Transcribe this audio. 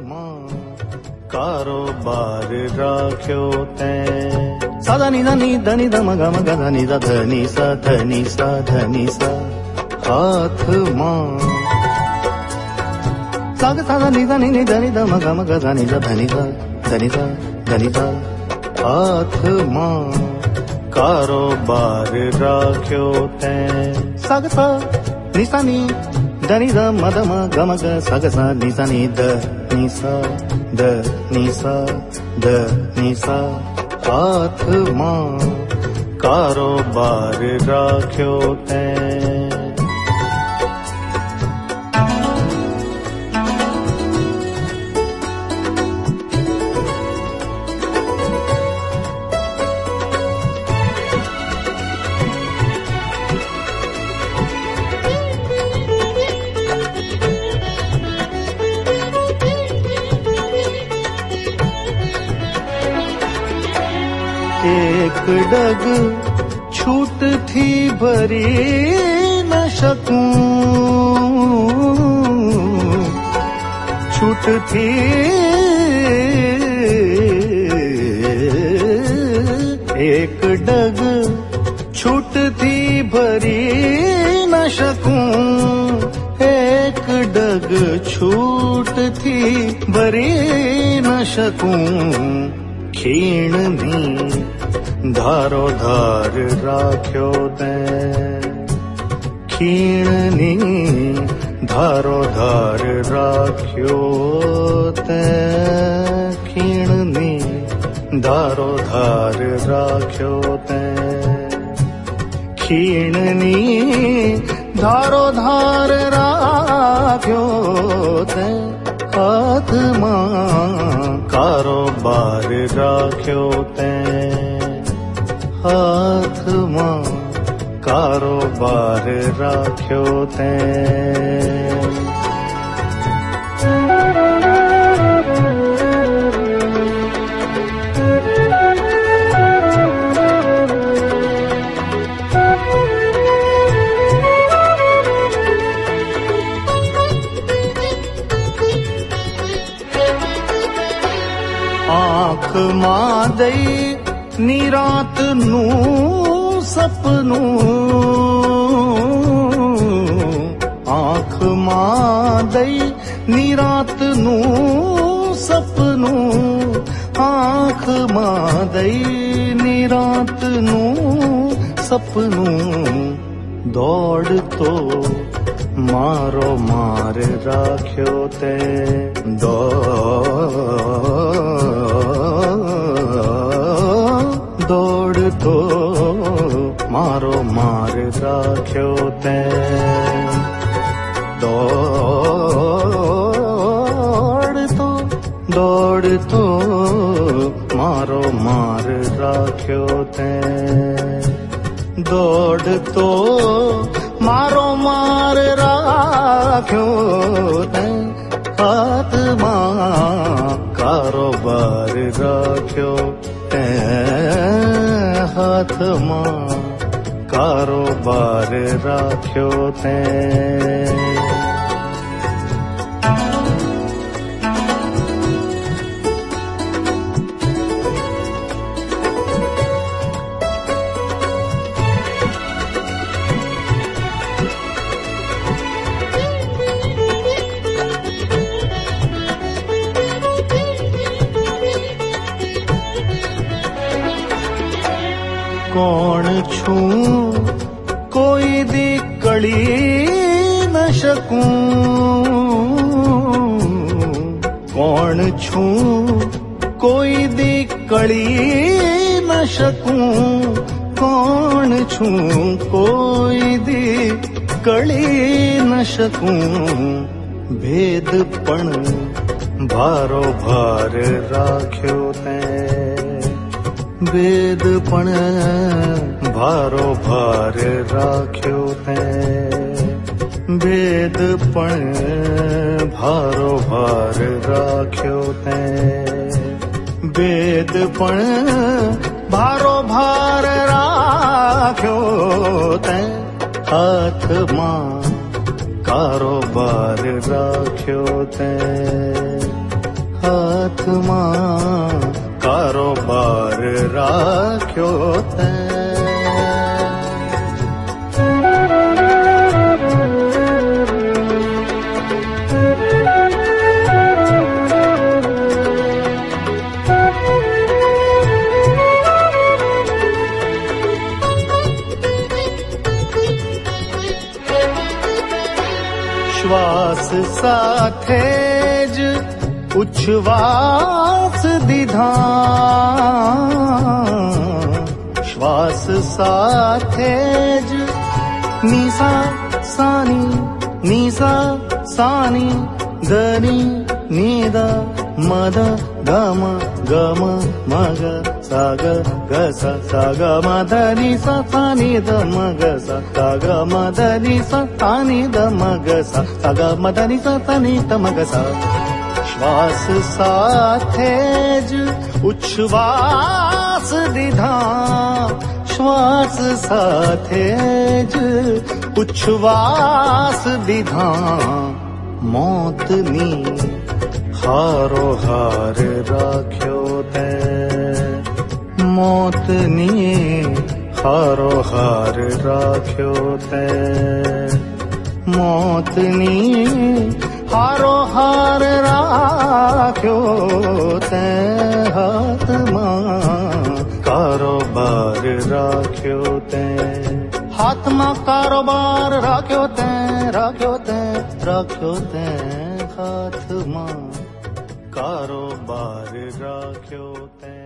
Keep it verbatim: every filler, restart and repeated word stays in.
मां कारोबार राख्यो तैं। सादा नी दा नी दा नी दा मगा मगा दा नी दा धनी सा धनी सा धनी सा हाथ मां। साग सादा नी दा नी नी दा नी दा मगा मगा दा नी दा धनी सा धनी सा धनी सा हाथ मां कारोबार राख्यो तैं। साग सा नी सा नी दा नी दा म दा म ग म ग सा ग सा नी सा नी द नी सा द नी सा द नी सा हाथ मां कारोबार राख्यो तैं। एक डग छूट थी भरी न सकूं, छूट थी एक डग छूट थी भरी न सकूं, एक डग छूट थी भरी न सकूं। खीण नी धारो धार राख्यो तैं, खीण नी धारो धार राख्यो तैं, खीण नी धारो धार राख्यो तैं, खीण नी धारो धार राख्यो तैं। हाथ मां कारोबार राख्यो तैं, हाथ मां कारोबार राख्यो तैं। आँख मां दई नी रात नू सपनू, आँख मां दई नी रात नू सपनू, आँख मां दई नी रात नू सपनू। दौड़ तो मारो मार राख्यो तैं, दौड़ तो मारो मार राख्यो तैं, दौड़ तो दौड़ तो मारो मार राख्यो तैं, दौड़ तो मारो मार राख्यो तैं। हाथ मां कारोबार राख्यो तैं, हाथ मां कारोबार राख्यो तैं। कौन छूं कोई दी कड़ी न सकूं, कौन छूं कोई दी कड़ी न सकूं, कौन छूं कोई दी कड़ी न सकूं। भेदपण भारो भार राख्यो तैं, भेदपण भारो भार राख्यो तैं, भेदपण भारो भार राख्यो तैं, भेदपण भारो भार राख्यो तैं। हाथ मां कारोबार राख्यो तैं, हाथ मां कारोबार राख्यो तैं। श्वास साथे ज उच्छ्वास दिधा, श्वास साथे ज निसा सानी निसा सानी धनी निद मद गम गम मग साग गस साग मदनी सानी द मग साग मदनी सानी द मग साग मदनी सानी द मग सा। श्वास साथे ज उच्छ्वास दिधा, श्वास साथे ज उच्छ्वास दिधा, मौत नी हारो हार राख्यो तैं। मौत नी हारो हार राख्यो तैं। मौत नी हारो हार राख्यो तैं। हाथ मां कारोबार राख्यो तैं। हाथ मां कारोबार राख्यो तैं, राख्यो तैं, राख्यो तैं। हाथ मां कारोबार राख्यो तैं।